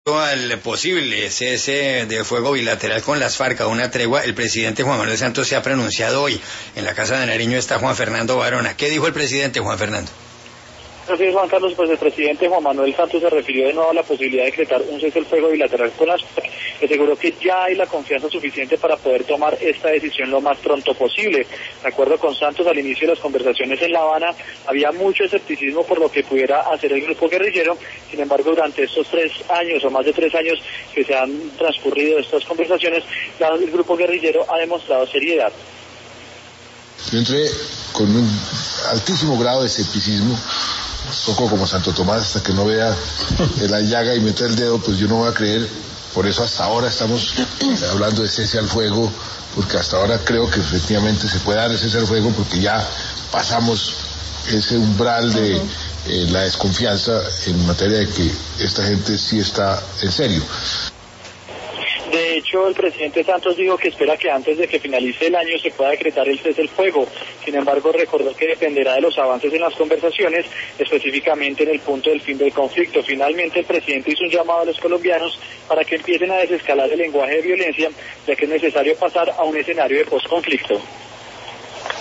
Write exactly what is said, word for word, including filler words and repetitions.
al posible cese de fuego bilateral con las FARC, a una tregua, el presidente Juan Manuel Santos se ha pronunciado hoy. En la Casa de Nariño está Juan Fernando Barona. ¿Qué dijo el presidente, Juan Fernando? Así es, Juan Carlos, pues el presidente Juan Manuel Santos se refirió de nuevo a la posibilidad de decretar un cese del fuego bilateral con las FARC. Aseguró que ya hay la confianza suficiente para poder tomar esta decisión lo más pronto posible. De acuerdo con Santos, al inicio de las conversaciones en La Habana había mucho escepticismo por lo que pudiera hacer el grupo guerrillero. Sin embargo, durante estos tres años o más de tres años que se han transcurrido estas conversaciones, el grupo guerrillero ha demostrado seriedad. Yo entré con un altísimo grado de escepticismo, poco como Santo Tomás, hasta que no vea la llaga y meta el dedo, pues yo no voy a creer. Por eso hasta ahora estamos hablando de cese al fuego, porque hasta ahora creo que efectivamente se puede dar ese cese al fuego, porque ya pasamos ese umbral de eh, la desconfianza en materia de que esta gente sí está en serio. De hecho, el presidente Santos dijo que espera que antes de que finalice el año se pueda decretar el cese del fuego. Sin embargo, recordó que dependerá de los avances en las conversaciones, específicamente en el punto del fin del conflicto. Finalmente, el presidente hizo un llamado a los colombianos para que empiecen a desescalar el lenguaje de violencia, ya que es necesario pasar a un escenario de posconflicto.